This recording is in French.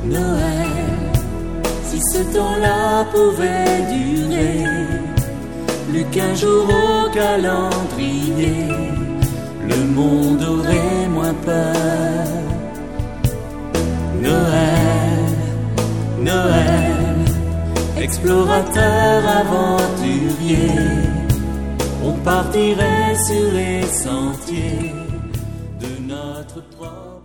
Noël, si ce temps-là pouvait durer plus qu'un jour au calendrier, le monde aurait moins peur. Noël, Noël, explorateur aventurier, on partirait sur les sentiers de notre propre